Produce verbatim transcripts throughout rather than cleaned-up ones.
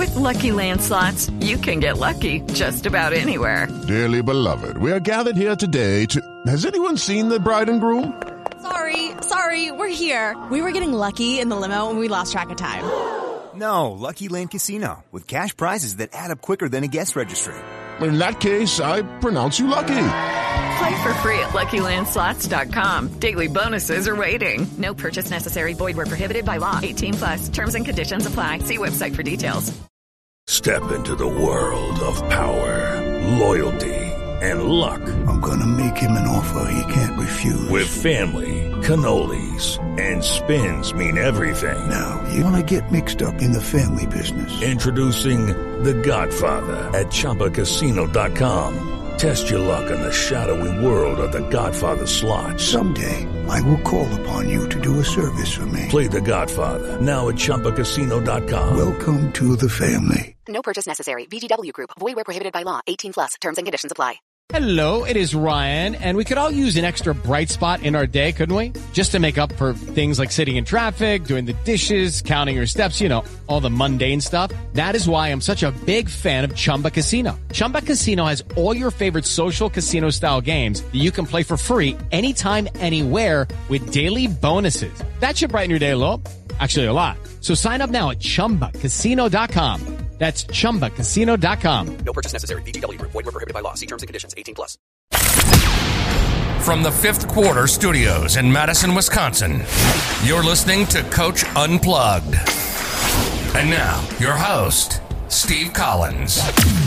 With Lucky Land Slots, you can get lucky just about anywhere. Dearly beloved, we are gathered here today to... Has anyone seen the bride and groom? Sorry, sorry, we're here. We were getting lucky in the limo and we lost track of time. No, Lucky Land Casino, with cash prizes that add up quicker than a guest registry. In that case, I pronounce you lucky. Play for free at Lucky Land Slots dot com. Daily bonuses are waiting. No purchase necessary. Void where prohibited by law. eighteen plus. Terms and conditions apply. See website for details. Step into the world of power, loyalty, and luck. I'm gonna make him an offer he can't refuse. With family, cannolis, and spins mean everything. Now, you wanna get mixed up in the family business. Introducing The Godfather at Chumba Casino dot com. Test your luck in the shadowy world of The Godfather slot. Someday, I will call upon you to do a service for me. Play The Godfather, now at Chumba Casino dot com. Welcome to the family. No purchase necessary. V G W Group. Void where prohibited by law. eighteen plus. Terms and conditions apply. Hello, it is Ryan, and we could all use an extra bright spot in our day, couldn't we? Just to make up for things like sitting in traffic, doing the dishes, counting your steps, you know, all the mundane stuff. That is why I'm such a big fan of Chumba Casino. Chumba Casino has all your favorite social casino-style games that you can play for free anytime, anywhere with daily bonuses. That should brighten your day a little. Actually, a lot. So sign up now at Chumba Casino dot com. That's Chumba Casino dot com. No purchase necessary. V G W Group. Void where prohibited by law. See terms and conditions. eighteen plus. From the Fifth Quarter Studios in Madison, Wisconsin, you're listening to Coach Unplugged. And now, your host, Steve Collins.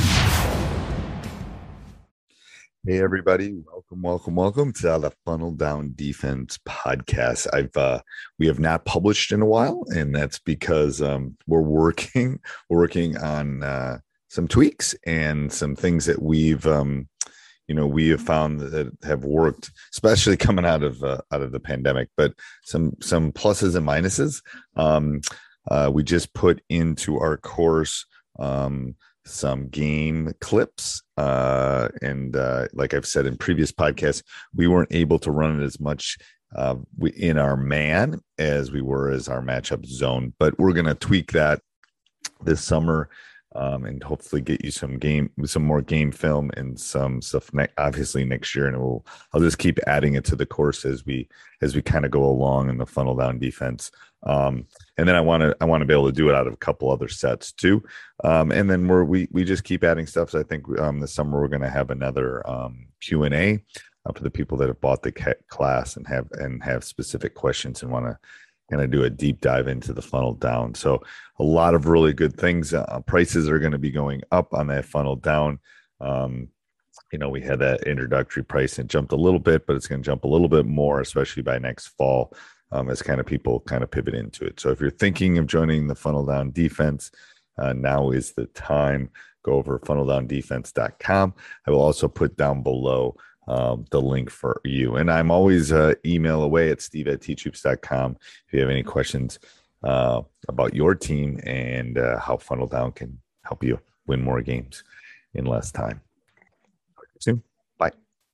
Hey, everybody. Welcome, welcome, welcome to the Funnel Down Defense podcast. I've uh, we have not published in a while, and that's because um, we're working we're working on uh, some tweaks and some things that we've um, you know we have found that have worked, especially coming out of uh, out of the pandemic. But some some pluses and minuses. Um, uh, we just put into our course Um, some game clips. Uh, and uh, like I've said in previous podcasts, we weren't able to run it as much uh, we, in our man as we were as our matchup zone, but we're going to tweak that this summer um, and hopefully get you some game, some more game film and some stuff ne- obviously next year. And we'll, I'll just keep adding it to the course as we, as we kind of go along in the funnel down defense. Um, and then I want to, I want to be able to do it out of a couple other sets too. Um, and then we're, we, we just keep adding stuff. So I think, um, this summer we're going to have another, um, Q and A uh, for the people that have bought the ca- class and have, and have specific questions and want to kind of do a deep dive into the funnel down. So a lot of really good things. Uh, prices are going to be going up on that funnel down. Um, you know, we had that introductory price and jumped a little bit, but it's going to jump a little bit more, especially by next fall. Um, as kind of people kind of pivot into it. So if you're thinking of joining the Funnel Down Defense, uh, now is the time. Go over funnel down defense dot com. I will also put down below um, the link for you. And I'm always uh, email away at steve at t troops dot com if you have any questions uh, about your team and uh, how Funnel Down can help you win more games in less time. Soon. Bye.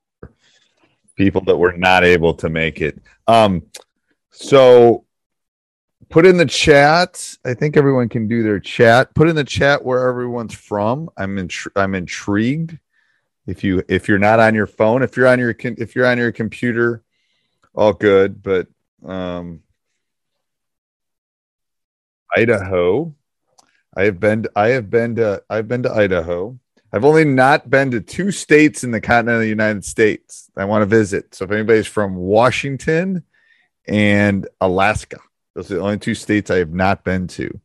People that were not able to make it. Um, So put in the chat. I think everyone can do their chat. Put in the chat where everyone's from. I'm intri- I'm intrigued. If you if you're not on your phone, if you're on your if you're on your computer, all good. But um, Idaho, I have been I have been to I've been to Idaho. I've only not been to two states in the continent of the United States I want to visit. So if anybody's from Washington and Alaska, those are the only two states I have not been to.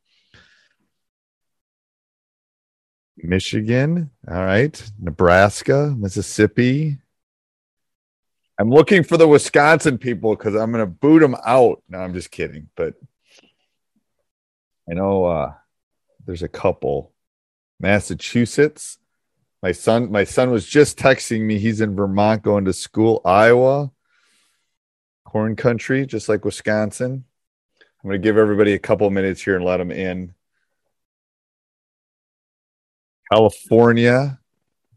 Michigan, all right. Nebraska, Mississippi. I'm looking for the Wisconsin people because I'm going to boot them out. No, I'm just kidding. But I know uh, there's a couple. Massachusetts. My son, my son was just texting me. He's in Vermont going to school. Iowa. Corn country, just like Wisconsin. I'm going to give everybody a couple minutes here and let them in. California.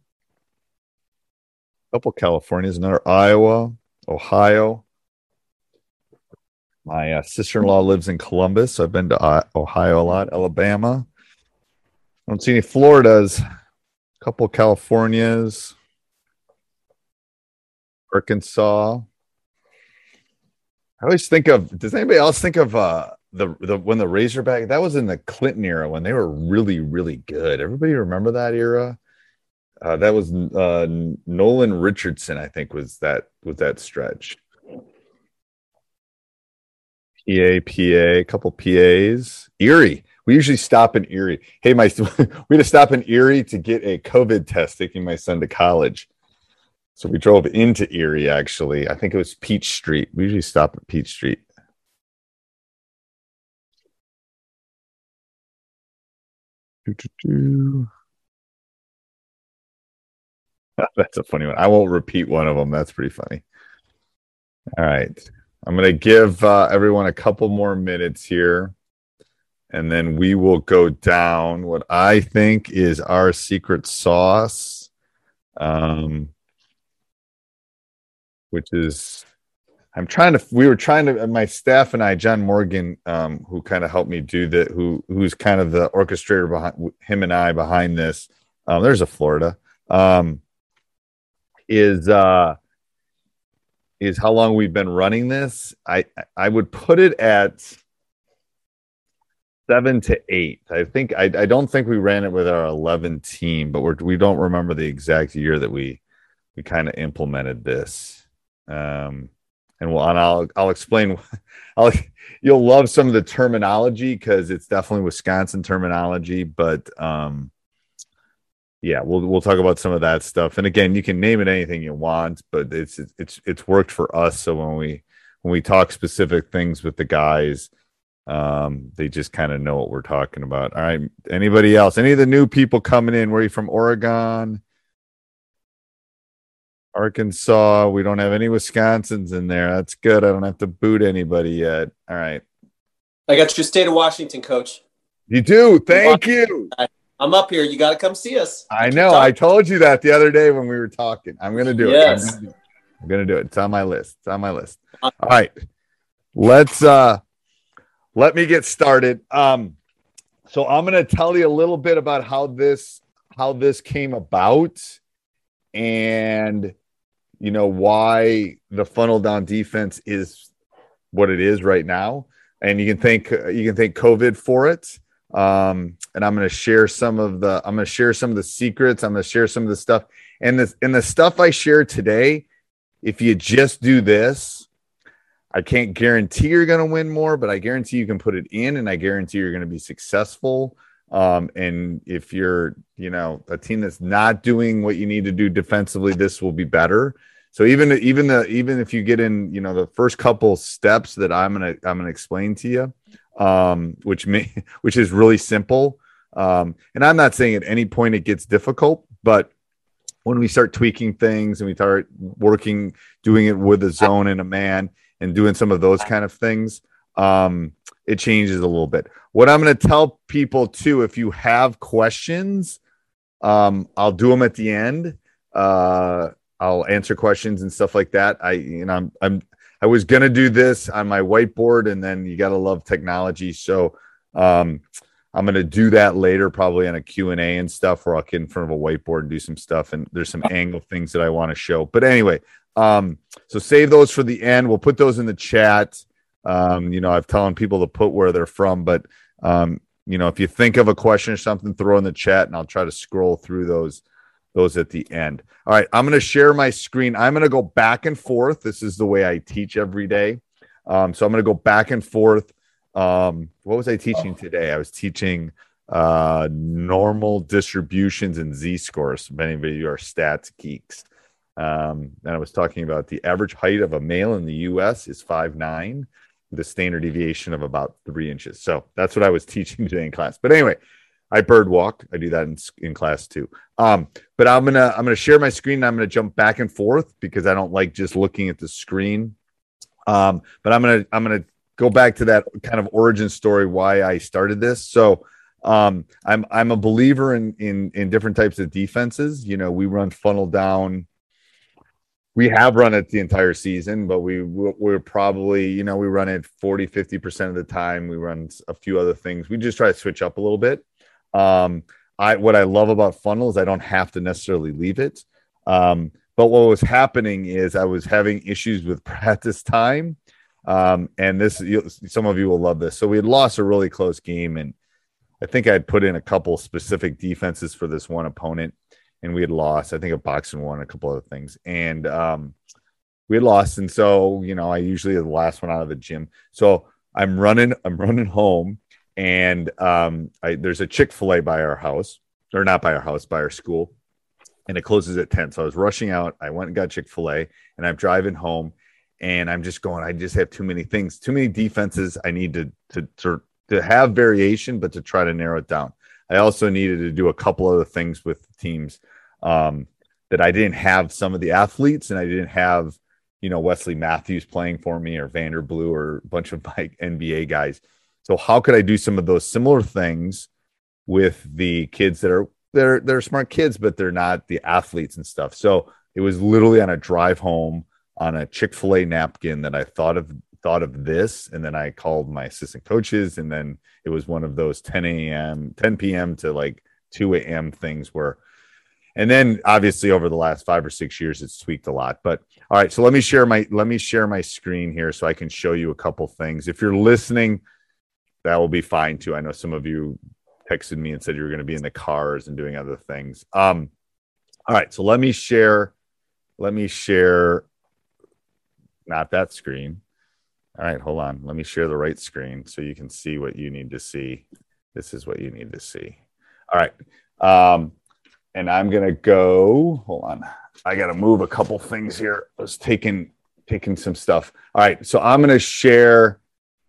A couple Californias, another Iowa, Ohio. My uh, sister-in-law lives in Columbus, so I've been to uh, Ohio a lot. Alabama. don't see any Floridas. A couple Californias. Arkansas. I always think of, does anybody else think of uh, the, the when the Razorback, that was in the Clinton era when they were really, really good. Everybody remember that era? Uh, that was uh, Nolan Richardson, I think, was that was that stretch. P A, P A, a couple P As. Erie. We usually stop in Erie. Hey, my we had to stop in Erie to get a COVID test taking my son to college. So we drove into Erie, actually. I think it was Peach Street. We usually stop at Peach Street. Doo-doo-doo. That's a funny one. I won't repeat one of them. That's pretty funny. All right. I'm going to give uh, everyone a couple more minutes here, and then we will go down what I think is our secret sauce, um, which is, I'm trying to, we were trying to, my staff and I, John Morgan, um, who kind of helped me do that, who who's kind of the orchestrator behind, him and I behind this. Um, there's a Florida. Um, is uh is how long we've been running this. I I would put it at seven to eight. I think I I don't think we ran it with our eleven team, but we're we don't remember the exact year that we we kind of implemented this. Um and well and I'll I'll explain I'll you'll love some of the terminology because it's definitely Wisconsin terminology, but um yeah, we'll we'll talk about some of that stuff. And again, you can name it anything you want, but it's it's it's worked for us. So when we when we talk specific things with the guys, um, they just kind of know what we're talking about. All right. Anybody else? Any of the new people coming in? Were you from Oregon? Arkansas? We don't have any Wisconsins in there. That's good. I don't have to boot anybody yet. All right. I got your state of Washington, Coach. You do. Thank you. I'm up here. You got to come see us. I know. I told you that the other day when we were talking. I'm going to do yes. it. I'm going to do it. It's on my list. It's on my list. All right. Let's uh let me get started. Um so I'm going to tell you a little bit about how this how this came about and you know why the funnel down defense is what it is right now. And you can thank you can thank COVID for it. Um, and I'm going to share some of the, I'm going to share some of the secrets. I'm going to share some of the stuff and the, and the stuff I share today. If you just do this, I can't guarantee you're going to win more, but I guarantee you can put it in and I guarantee you're going to be successful. Um, and if you're, you know, a team that's not doing what you need to do defensively, this will be better. So even, even the, even if you get in, you know, the first couple steps that I'm going to, I'm going to explain to you, um, which may, which is really simple. Um, and I'm not saying at any point it gets difficult, but when we start tweaking things and we start working, doing it with a zone and a man and doing some of those kind of things, um, it changes a little bit. What I'm going to tell people too, if you have questions, um, I'll do them at the end. Uh, I'll answer questions and stuff like that. I, you know, I'm, I'm, I was going to do this on my whiteboard and then you got to love technology. So, um, I'm going to do that later, probably on a Q and A and stuff where I'll get in front of a whiteboard and do some stuff. And there's some angle things that I want to show, but anyway, um, so save those for the end. We'll put those in the chat. Um, you know, I've telling people to put where they're from, but, um, you know, if you think of a question or something, throw in the chat and I'll try to scroll through those those at the end. All right, I'm going to share my screen. I'm going to go back and forth. This is the way I teach every day. Um, so I'm going to go back and forth. Um, what was I teaching today? I was teaching uh, normal distributions and Z-scores. Many of you are stats geeks. Um, and I was talking about the average height of a male in the U S is five nine with a standard deviation of about three inches. So that's what I was teaching today in class. But anyway, I bird walk. I do that in, in class too. Um, but I'm gonna I'm gonna share my screen and I'm gonna jump back and forth because I don't like just looking at the screen. Um, but I'm gonna I'm gonna go back to that kind of origin story why I started this. So um, I'm I'm a believer in in in different types of defenses. You know, we run funnel down. We have run it the entire season, but we we're probably, you know, we run it forty, fifty percent of the time. We run a few other things. We just try to switch up a little bit. Um, I what I love about funnel is I don't have to necessarily leave it. Um, but what was happening is I was having issues with practice time. Um, and this, you, some of you will love this. So we had lost a really close game, and I think I had put in a couple specific defenses for this one opponent, and we had lost. I think a boxing one, a couple other things, and um, we had lost. And so, you know, I usually are the last one out of the gym. So I'm running, I'm running home, and um, I, there's a Chick-fil-A by our house, or not by our house, by our school, and it closes at ten. So I was rushing out. I went and got Chick-fil-A, and I'm driving home. And I'm just going, I just have too many things, too many defenses. I need to, to, to, to have variation, but to try to narrow it down. I also needed to do a couple other things with teams um, that I didn't have some of the athletes, and I didn't have, you know, Wesley Matthews playing for me, or Vanderblue, or a bunch of my N B A guys. So how could I do some of those similar things with the kids that are, they're, they're smart kids, but they're not the athletes and stuff. So it was literally on a drive home on a Chick-fil-A napkin that I thought of thought of this, and then I called my assistant coaches, and then it was one of those ten a.m., ten p.m. to like two a.m. things where, and then obviously over the last five or six years, it's tweaked a lot. But all right, so let me share my let me share my screen here so I can show you a couple things. If you're listening, that will be fine too. I know some of you texted me and said you were going to be in the cars and doing other things. Um, all right, so let me share. Let me share. Not that screen. All right, hold on. Let me share the right screen so you can see what you need to see. This is what you need to see. All right. Um, and I'm going to go, hold on. I got to move a couple things here. I was taking, taking some stuff. All right. So I'm going to share.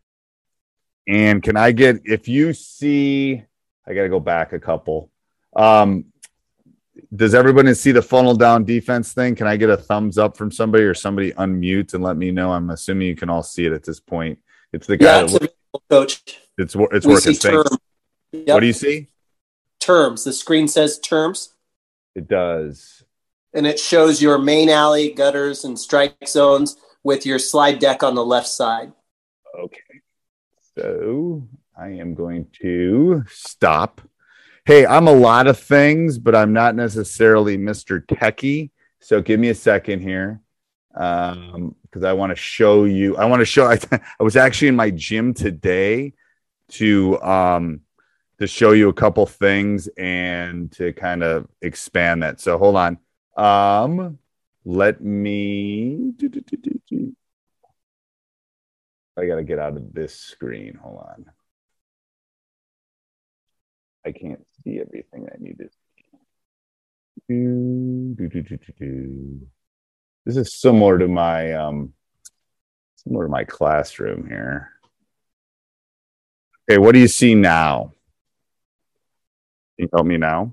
And can I get, if you see, I got to go back a couple. Um, Does everybody see the funnel down defense thing? Can I get a thumbs up from somebody, or somebody unmute and let me know? I'm assuming you can all see it at this point. It's the guy. Yeah, it's that works, coach. It's it's we working. Term. Yep. What do you see? Terms. The screen says terms. It does. And it shows your main alley, gutters, and strike zones with your slide deck on the left side. Okay. So I am going to stop. Hey, I'm a lot of things, but I'm not necessarily Mister Techie. So give me a second here, um, because I want to show you. I want to show. I, I was actually in my gym today to um, to show you a couple things and to kind of expand that. So hold on. Um, let me. I got to get out of this screen. Hold on. I can't see everything I need to see. Do, do, do, do, do, do. This is similar to my um, similar to my classroom here. Okay, what do you see now? Can you help me now?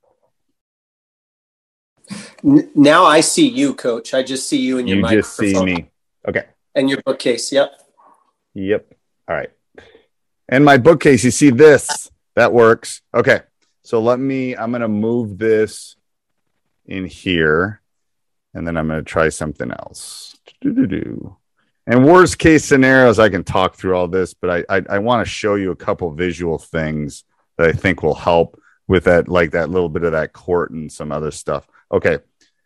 Now I see you, Coach. I just see you and your you microphone. You just see me. Okay. And your bookcase. Yep. Yep. All right. And my bookcase, you see this. That works. Okay. So let me, I'm going to move this in here, and then I'm going to try something else. Do-do-do. And worst case scenarios, I can talk through all this, but I, I, I want to show you a couple visual things that I think will help with that, like that little bit of that court and some other stuff. Okay.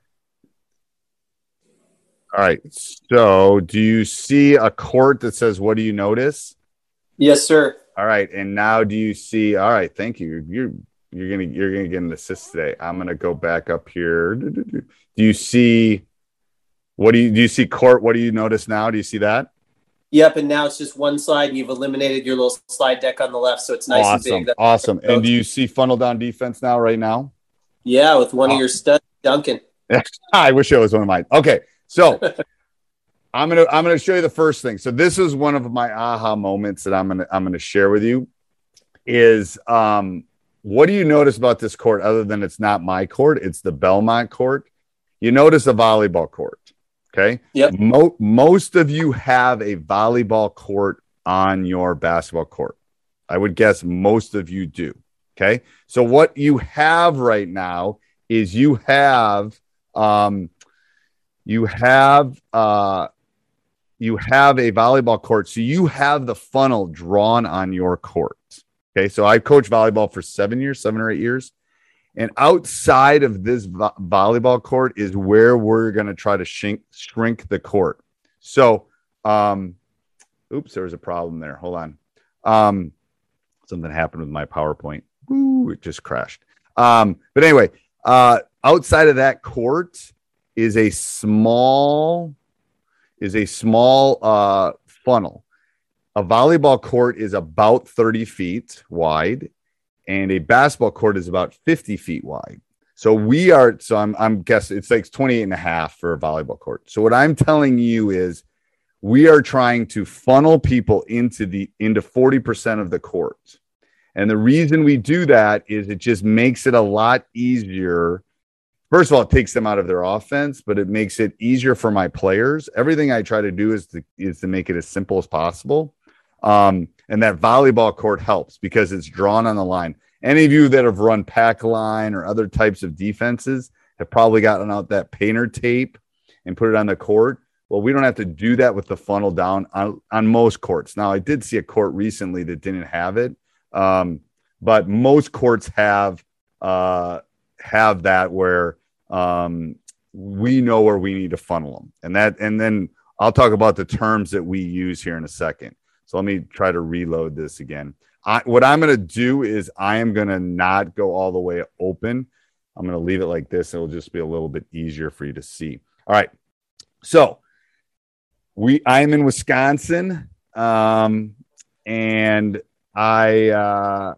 All right. So do you see a court that says, what do you notice? Yes, sir. All right, and now do you see? All right, thank you. You're you're gonna you're gonna get an assist today. I'm gonna go back up here. Do you see? What do you do? You see court? What do you notice now? Do you see that? Yep, and now it's just one slide, and you've eliminated your little slide deck on the left, so it's nice awesome, and big. That's awesome. And do you see funnel down defense now? Right now? Yeah, with one oh. of your studs, Duncan. I wish it was one of mine. Okay, so. I'm gonna I'm gonna show you the first thing. So this is one of my aha moments that I'm gonna I'm gonna share with you. Is um, what do you notice about this court other than it's not my court? It's the Belmont court. You notice a volleyball court, okay? Yep. Mo- most of you have a volleyball court on your basketball court. I would guess most of you do. Okay. So what you have right now is you have um, you have uh. You have a volleyball court, so you have the funnel drawn on your court, Okay, so I coached volleyball for seven years, seven or eight years. And outside of this vo- volleyball court is where we're going to try to shrink, shrink the court. So, um, oops, there was a problem there. Hold on. Um, something happened with my PowerPoint. Ooh, it just crashed. Um, but anyway, uh, outside of that court is a small, is a small uh, funnel. A volleyball court is about thirty feet wide, and a basketball court is about fifty feet wide. So we are, so I'm, I'm guessing it's like twenty-eight and a half for a volleyball court. So what I'm telling you is we are trying to funnel people into the, into forty percent of the court. And the reason we do that is it just makes it a lot easier. First of all, it takes them out of their offense, but it makes it easier for my players. Everything I try to do is to, is to make it as simple as possible. Um, and that volleyball court helps because it's drawn on the line. Any of you that have run pack line or other types of defenses have probably gotten out that painter tape and put it on the court. Well, we don't have to do that with the funnel down on, on most courts. Now, I did see a court recently that didn't have it, um, but most courts have uh, have that where um, we know where we need to funnel them. And that, and then I'll talk about the terms that we use here in a second. So let me try to reload this again. I, what I'm going to do is I am going to not go all the way open. I'm going to leave it like this. It'll just be a little bit easier for you to see. All right. So we, I'm in Wisconsin, um, and I, uh,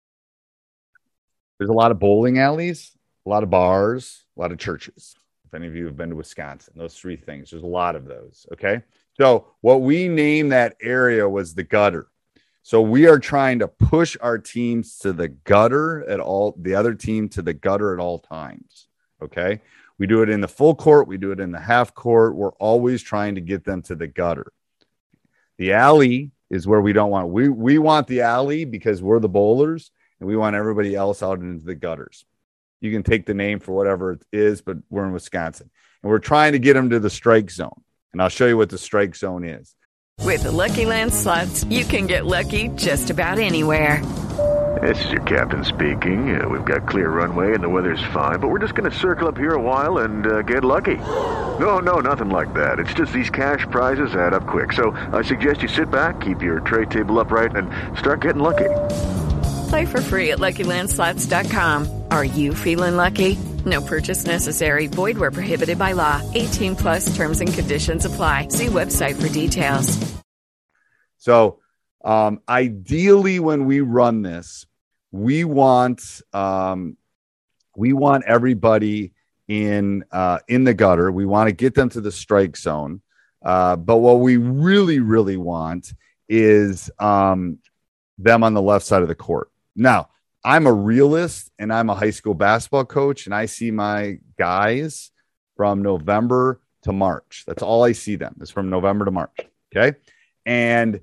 there's a lot of bowling alleys, a lot of bars, a lot of churches. If any of you have been to Wisconsin, those three things, there's a lot of those. Okay. So what we named that area was the gutter. So we are trying to push our teams to the gutter at all, the other team to the gutter at all times. Okay. We do it in the full court. We do it in the half court. We're always trying to get them to the gutter. The alley is where we don't want, we, we want the alley because we're the bowlers and we want everybody else out into the gutters. You can take the name for whatever it is, but we're in Wisconsin and we're trying to get them to the strike zone. And I'll show you what the strike zone is. With the Lucky Land Slots, you can get lucky just about anywhere. This is your captain speaking. Uh, we've got clear runway and the weather's fine, but we're just going to circle up here a while and uh, get lucky. No, no, nothing like that. It's just these cash prizes add up quick. So I suggest you sit back, keep your tray table upright, and start getting lucky. Play for free at Lucky Land Slots dot com. Are you feeling lucky? No purchase necessary. Void where prohibited by law. eighteen plus terms and conditions apply. See website for details. So um, ideally when we run this, we want um, we want everybody in uh, in the gutter. We want to get them to the strike zone. Uh, but what we really, really want is um, them on the left side of the court. Now, I'm a realist and I'm a high school basketball coach, and I see my guys from November to March. That's all I see them is from November to March. Okay. And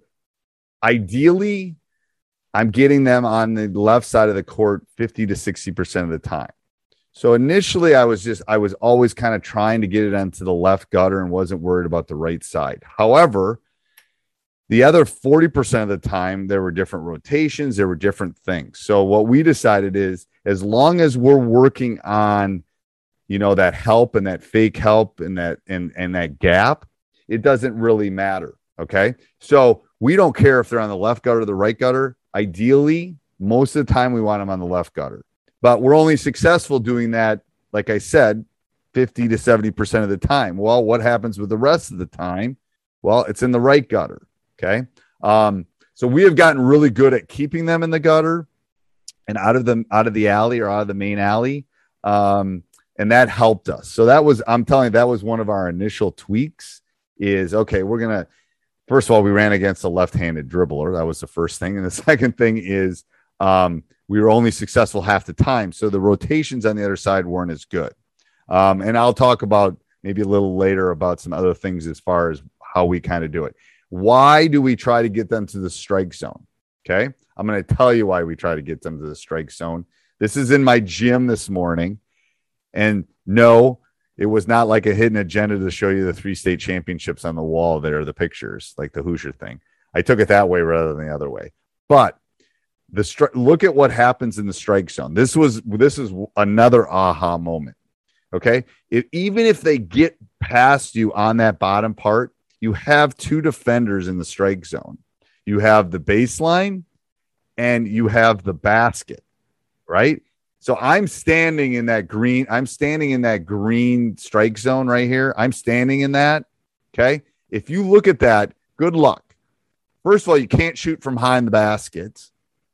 ideally, I'm getting them on the left side of the court fifty to sixty percent of the time. So initially I was just, I was always kind of trying to get it onto the left gutter and wasn't worried about the right side. However, the other forty percent of the time, there were different rotations. There were different things. So what we decided is as long as we're working on, you know, that help and that fake help and that, and, and that gap, it doesn't really matter. Okay. So we don't care if they're on the left gutter or the right gutter. Ideally, most of the time we want them on the left gutter, but we're only successful doing that. Like I said, fifty to seventy percent of the time. Well, what happens with the rest of the time? Well, it's in the right gutter. Okay. Um, so we have gotten really good at keeping them in the gutter and out of the, out of the alley or out of the main alley. Um, and that helped us. So that was, I'm telling you, that was one of our initial tweaks is, okay, we're going to, first of all, we ran against a left-handed dribbler. That was the first thing. And the second thing is um, we were only successful half the time. So the rotations on the other side weren't as good. Um, and I'll talk about maybe a little later about some other things as far as how we kind of do it. Why do we try to get them to the strike zone? Okay. I'm going to tell you why we try to get them to the strike zone. This is in my gym this morning. And no, it was not like a hidden agenda to show you the three state championships on the wall there, the pictures, like the Hoosier thing. I took it that way rather than the other way. But the stri- look at what happens in the strike zone. This was this is another aha moment. Okay, if, even if they get past you on that bottom part, you have two defenders in the strike zone. You have the baseline and you have the basket, right? So I'm standing in that green. I'm standing in that green strike zone right here. I'm standing in that. Okay. If you look at that, good luck. First of all, you can't shoot from behind the baskets.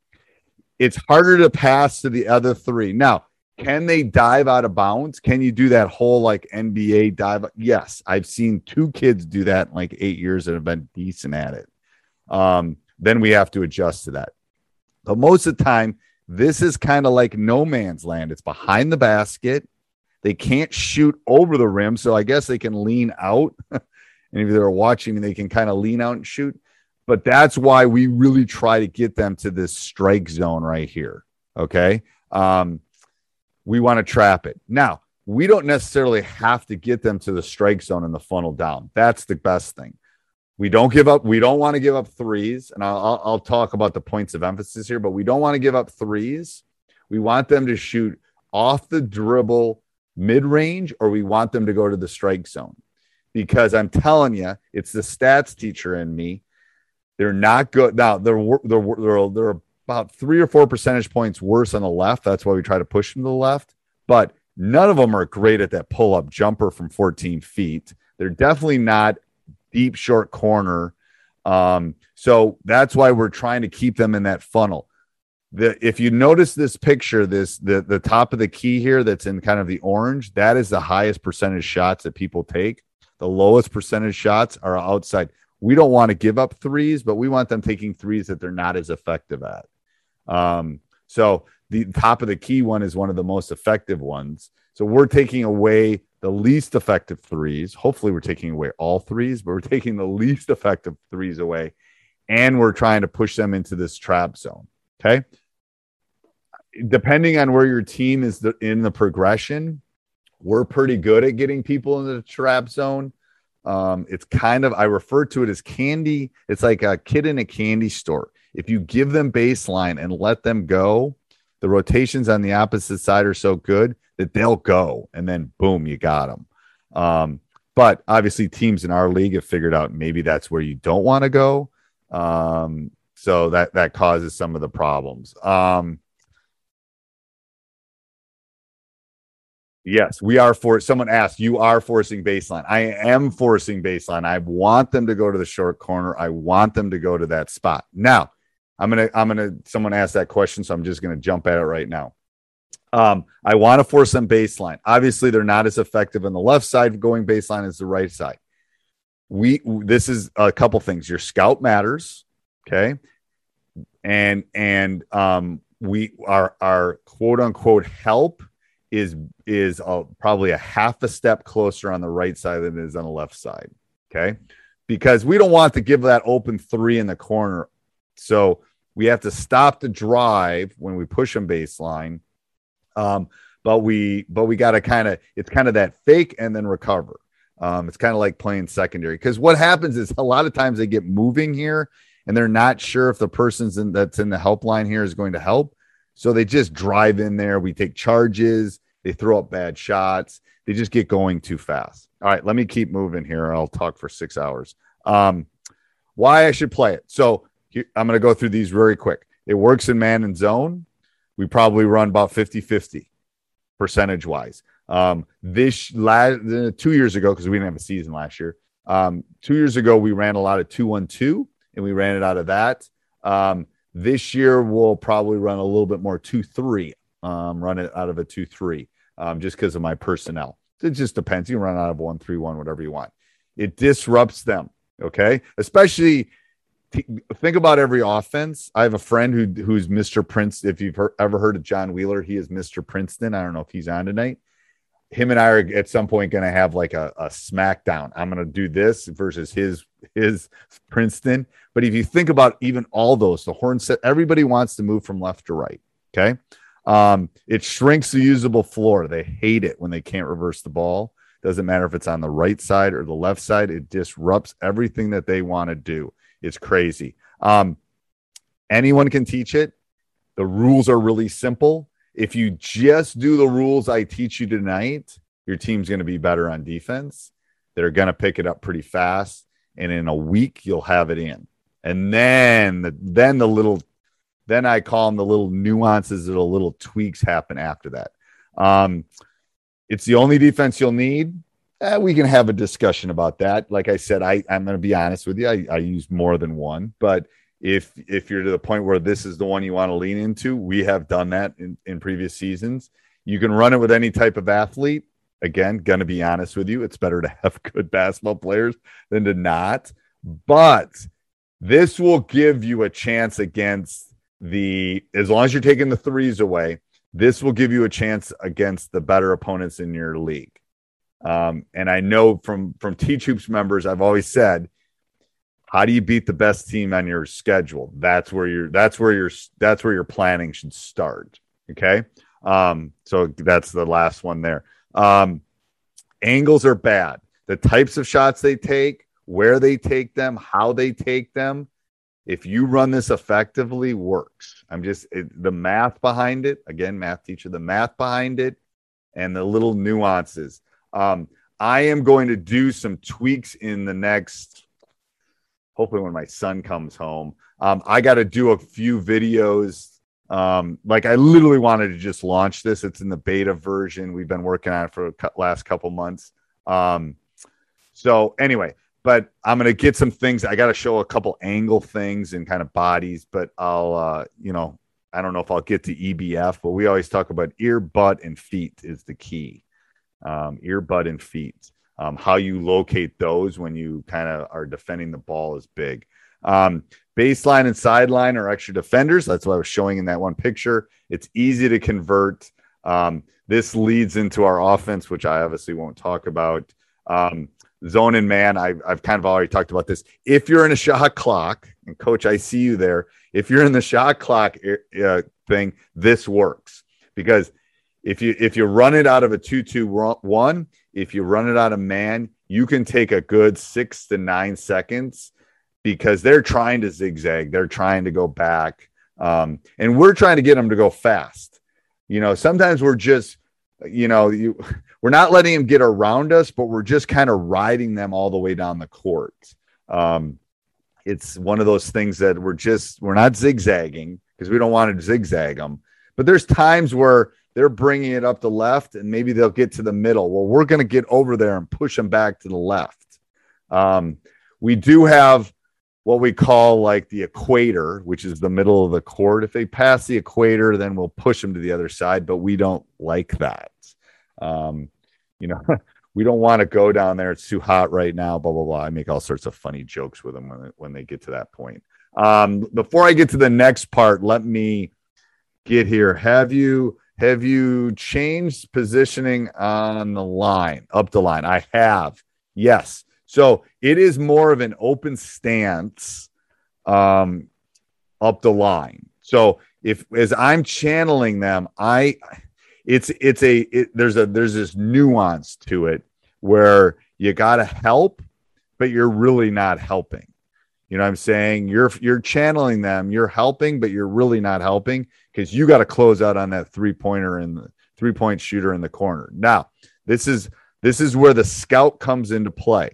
It's harder to pass to the other three. Now, can they dive out of bounds? Can you do that whole like N B A dive? Yes. I've seen two kids do that in like eight years that have been decent at it. Um, then we have to adjust to that. But most of the time, this is kind of like no man's land. It's behind the basket. They can't shoot over the rim, so I guess they can lean out. And if they're watching, they can kind of lean out and shoot. But that's why we really try to get them to this strike zone right here. Okay. Um, we want to trap it. Now, we don't necessarily have to get them to the strike zone and the funnel down. That's the best thing. We don't give up. We don't want to give up threes. And I'll, I'll talk about the points of emphasis here, but we don't want to give up threes. We want them to shoot off the dribble mid-range, or we want them to go to the strike zone. Because I'm telling you, it's the stats teacher in me. They're not good. Now, they're, they're, they're, they're about three or four percentage points worse on the left. That's why we try to push them to the left. But none of them are great at that pull-up jumper from fourteen feet. They're definitely not deep short corner. Um, so that's why we're trying to keep them in that funnel. The, if you notice this picture, this the, the top of the key here that's in kind of the orange, that is the highest percentage shots that people take. The lowest percentage shots are outside. We don't want to give up threes, but we want them taking threes that they're not as effective at. Um, so the top of the key one is one of the most effective ones. So we're taking away the least effective threes. Hopefully we're taking away all threes, but we're taking the least effective threes away, and we're trying to push them into this trap zone. Okay. Depending on where your team is the, in the progression, we're pretty good at getting people into the trap zone. Um, it's kind of, I refer to it as candy. It's like a kid in a candy store. If you give them baseline and let them go, the rotations on the opposite side are so good that they'll go, and then boom, you got them. Um, but obviously teams in our league have figured out maybe that's where you don't want to go. Um, so that, that causes some of the problems. Um, yes, we are for someone asked, you are forcing baseline. I am forcing baseline. I want them to go to the short corner. I want them to go to that spot. Now I'm going to, I'm going to, someone asked that question. So I'm just going to jump at it right now. Um, I want to force them baseline. Obviously, they're not as effective on the left side going baseline as the right side. We this is a couple things. Your scout matters, okay, and and um, we our our quote unquote help is is a, probably a half a step closer on the right side than it is on the left side, okay, because we don't want to give that open three in the corner, so we have to stop the drive when we push them baseline. Um, but we, but we got to kind of, it's kind of that fake and then recover. Um, it's kind of like playing secondary, because what happens is a lot of times they get moving here and they're not sure if the person's in, that's in the help line here is going to help. So they just drive in there. We take charges. They throw up bad shots. They just get going too fast. All right, let me keep moving here. I'll talk for six hours. Um, why I should play it. So here, I'm going to go through these very quick. It works in man and zone. We probably run about fifty-fifty percentage wise. Um, this last uh, two years ago, because we didn't have a season last year. Um, two years ago, we ran a lot of two one two, and we ran it out of that. Um, this year, we'll probably run a little bit more two three, um, run it out of a two three, um, just because of my personnel. It just depends. You can run out of one three one, whatever you want. It disrupts them, okay? Especially. Think about every offense. I have a friend who who's Mister Prince. If you've heard, ever heard of John Wheeler, he is Mister Princeton. I don't know if he's on tonight. Him and I are at some point going to have like a, a smackdown. I'm going to do this versus his his Princeton. But if you think about even all those, the horn set, everybody wants to move from left to right. Okay, um, it shrinks the usable floor. They hate it when they can't reverse the ball. Doesn't matter if it's on the right side or the left side. It disrupts everything that they want to do. It's crazy. Um, anyone can teach it. The rules are really simple. If you just do the rules I teach you tonight, your team's going to be better on defense. They're going to pick it up pretty fast. And in a week, you'll have it in. And then, the, then the little, then I call them the little nuances, the little tweaks happen after that. Um, it's the only defense you'll need. Eh, we can have a discussion about that. Like I said, I, I'm going to be honest with you. I, I use more than one, but if, if you're to the point where this is the one you want to lean into, we have done that in, in previous seasons. You can run it with any type of athlete. Again, going to be honest with you, it's better to have good basketball players than to not. But this will give you a chance against the, as long as you're taking the threes away, this will give you a chance against the better opponents in your league. Um, and I know from, from Teach Hoops members, I've always said, how do you beat the best team on your schedule? That's where you're, that's where you're, that's where your planning should start. Okay. Um, so that's the last one there. Um, angles are bad. The types of shots they take, where they take them, how they take them. If you run this effectively, works. I'm just it, the math behind it. Again, math teacher, the math behind it and the little nuances. Um, I am going to do some tweaks in the next, hopefully when my son comes home. Um, I got to do a few videos. Um, like I literally wanted to just launch this. It's in the beta version. We've been working on it for the last couple months. Um, so anyway, but I'm going to get some things. I got to show a couple angle things and kind of bodies, but I'll, uh, you know, I don't know if I'll get to E B F, but we always talk about ear, butt, and feet is the key. Um, ear, butt, and feet. Um, how you locate those when you kind of are defending the ball is big. Um, baseline and sideline are extra defenders. That's what I was showing in that one picture. It's easy to convert. Um, this leads into our offense, which I obviously won't talk about. Um, zone and man, I've, I've kind of already talked about this. If you're in a shot clock, and Coach, I see you there. If you're in the shot clock uh, thing, this works. Because if you if you run it out of a two two one, if you run it out of man, you can take a good six to nine seconds because they're trying to zigzag. They're trying to go back. Um, and we're trying to get them to go fast. You know, sometimes we're just, you know, you we're not letting them get around us, but we're just kind of riding them all the way down the court. Um, it's one of those things that we're just, we're not zigzagging because we don't want to zigzag them. But there's times where they're bringing it up the left and maybe they'll get to the middle. Well, we're going to get over there and push them back to the left. Um, we do have what we call like the equator, which is the middle of the court. If they pass the equator, then we'll push them to the other side, but we don't like that. Um, you know, we don't want to go down there. It's too hot right now, blah, blah, blah. I make all sorts of funny jokes with them when, when they get to that point. Um, before I get to the next part, let me get here. Have you, have you changed positioning on the line, up the line? I have. Yes. So it is more of an open stance um, up the line. So if, as I'm channeling them, I, it's, it's a, it, there's a, there's this nuance to it where you got to help, but you're really not helping. You know what I'm saying? You're, you're channeling them, you're helping, but you're really not helping because you got to close out on that three pointer and the three point shooter in the corner. Now, this is, this is where the scout comes into play.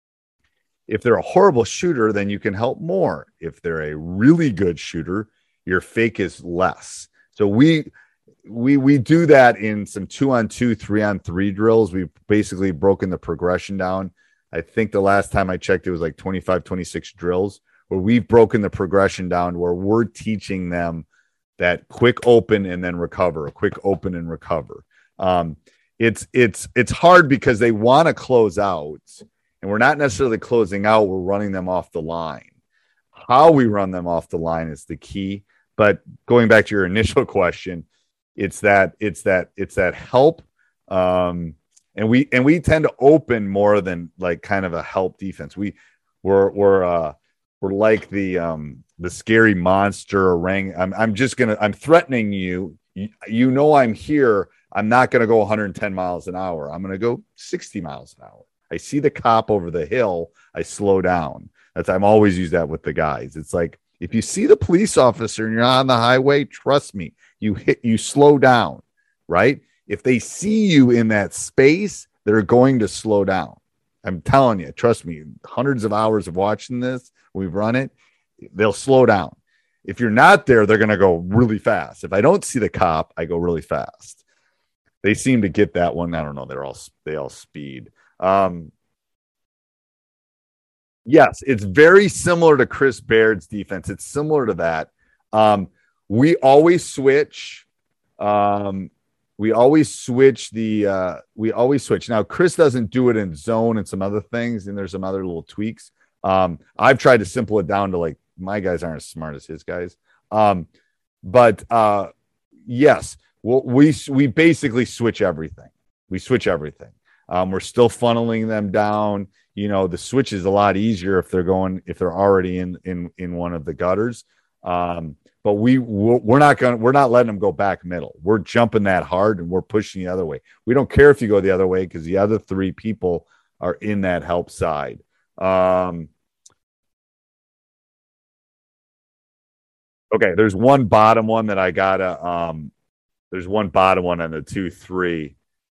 If they're a horrible shooter, then you can help more. If they're a really good shooter, your fake is less. So we we we do that in some two on two, three on three drills. We've basically broken the progression down. I think the last time I checked, it was like twenty-five, twenty-six drills where we've broken the progression down where we're teaching them that quick open and then recover, a quick open and recover. Um, it's it's it's hard because they want to close out. And we're not necessarily closing out. We're running them off the line. How we run them off the line is the key. But going back to your initial question, it's that it's that it's that help. Um, and we and we tend to open more than like kind of a help defense. We we're we're uh, we're like the um, the scary monster orang. I'm I'm just gonna I'm threatening you. You, you know I'm here. I'm not gonna go one hundred ten miles an hour. I'm gonna go sixty miles an hour. I see the cop over the hill. I slow down. That's I'm always use that with the guys. It's like If you see the police officer and you're on the highway, trust me, you hit, you slow down, right? If they see you in that space, they're going to slow down. I'm telling you, trust me, hundreds of hours of watching this, we've run it, they'll slow down. If you're not there, they're going to go really fast. If I don't see the cop, I go really fast. They seem to get that one. I don't know. They're all, they all speed. Um, yes, it's very similar to Chris Baird's defense. It's similar to that. Um, we always switch. Um, we always switch the, uh, we always switch. Now, Chris doesn't do it in zone and some other things, and there's some other little tweaks. Um, I've tried to simple it down to like, my guys aren't as smart as his guys. Um, but uh, yes, well, we, we basically switch everything. We switch everything. Um, we're still funneling them down. You know, the switch is a lot easier if they're going, if they're already in, in, in one of the gutters. Um, but we, we're not going to, we're not letting them go back middle. We're jumping that hard and we're pushing the other way. We don't care if you go the other way because the other three people are in that help side. Um, Okay, there's one bottom one that I gotta. Um, there's one bottom one on the two three.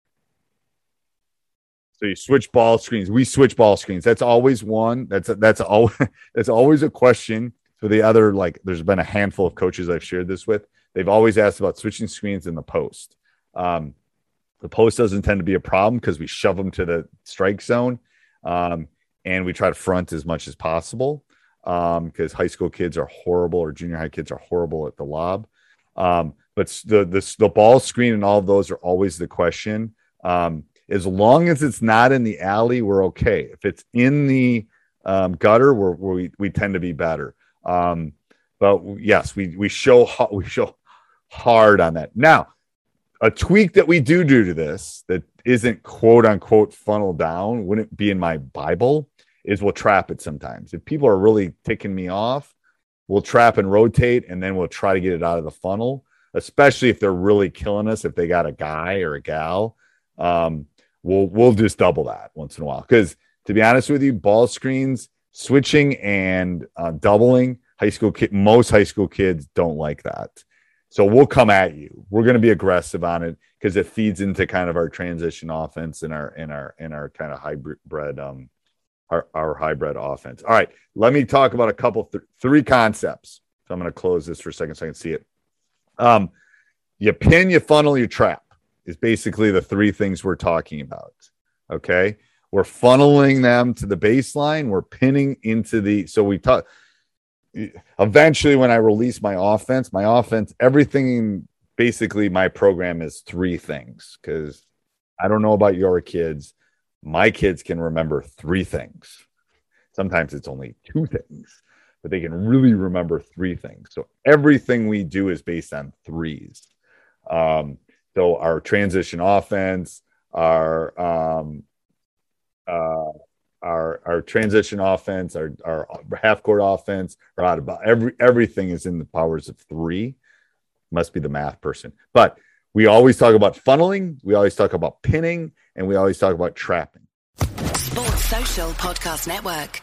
So you switch ball screens. We switch ball screens. That's always one. That's a, that's always that's always a question for the other. Like, there's been a handful of coaches I've shared this with. They've always asked about switching screens in the post. Um, the post doesn't tend to be a problem because we shove them to the strike zone, um, and we try to front as much as possible. Um, because high school kids are horrible, or junior high kids are horrible at the lob. Um, but the, the the ball screen and all of those are always the question. Um, as long as it's not in the alley, we're okay. If it's in the um, gutter, we're, we're, we we tend to be better. Um, but yes, we we show we show hard on that. Now, a tweak that we do do to this that isn't quote unquote funnel down, wouldn't be in my Bible, is we'll trap it sometimes. If people are really ticking me off, we'll trap and rotate, and then we'll try to get it out of the funnel, especially if they're really killing us. If they got a guy or a gal, um, we'll we'll just double that once in a while. Because to be honest with you, ball screens, switching and uh, doubling, high school kid, most high school kids don't like that. So we'll come at you. We're going to be aggressive on it because it feeds into kind of our transition offense and our in our in our kind of hybrid um Our, our hybrid offense. All right, let me talk about a couple, th- three concepts. So I'm going to close this for a second so I can see it. Um, you pin, you funnel, you trap is basically the three things we're talking about. Okay, we're funneling them to the baseline. We're pinning into the. So we talk. Eventually, when I release my offense, my offense, everything basically my program is three things because I don't know about your kids. My kids can remember three things. Sometimes it's only two things, but they can really remember three things. So everything we do is based on threes. Um, so our transition offense, our um, uh, our our transition offense, our our half court offense, or out of every everything is in the powers of three. Must be the math person, but we always talk about funneling. We always talk about pinning. And we always talk about trapping. Sports Social Podcast Network.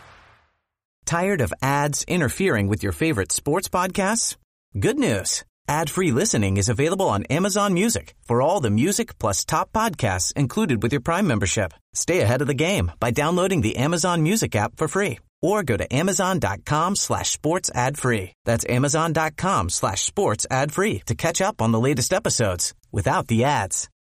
Tired of ads interfering with your favorite sports podcasts? Good news. Ad-free listening is available on Amazon Music for all the music plus top podcasts included with your Prime membership. Stay ahead of the game by downloading the Amazon Music app for free or go to amazon.com slash sports ad free. That's amazon.com slash sports ad free to catch up on the latest episodes without the ads.